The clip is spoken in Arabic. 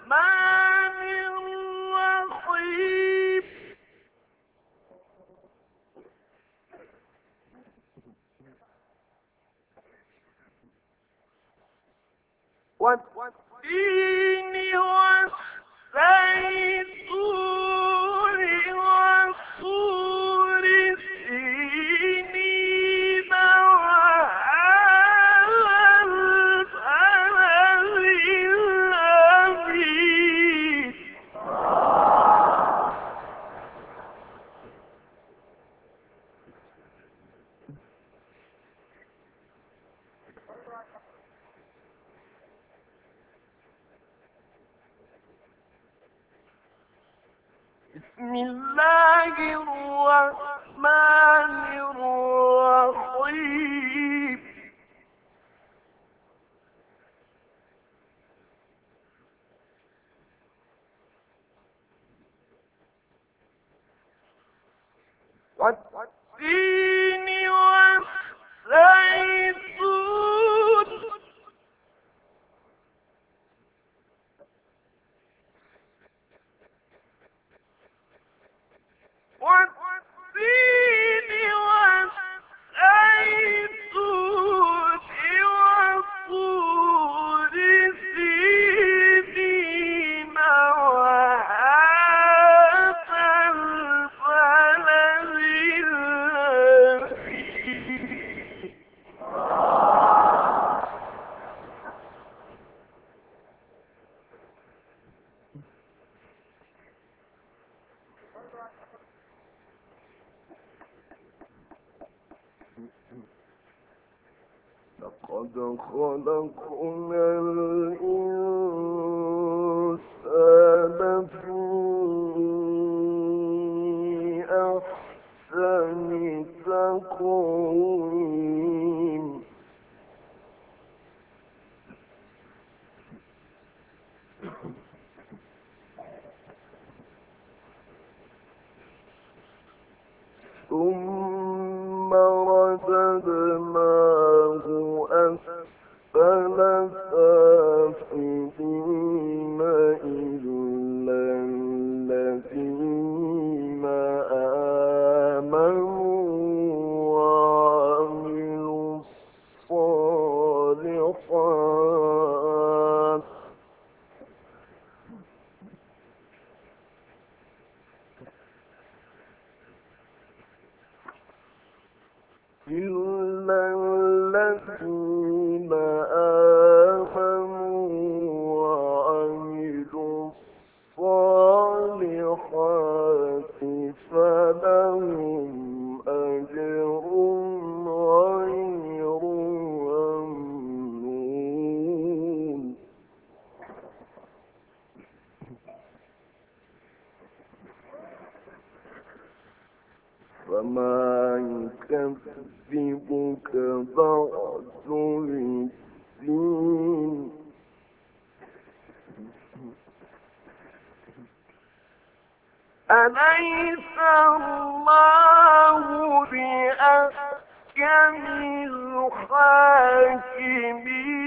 الرحيم والتين والزيتون وطور سينين وهذا البلد الأمين بسم الله الرحمن الرحيم والتين والزيتون والتين والزيتون وطور سينين وهذا البلد الأمين لقد خلقنا الإنسان في أحسن تقويم ثم رددناه أسفل سافلين إلا الذين آمنوا وعملوا الصالحات إلا الذين آمنوا وعملوا الصالحات فلهم أجر غير ممنون فما يكذبك بعد بالدين أليس الله بأحكم الحاكمين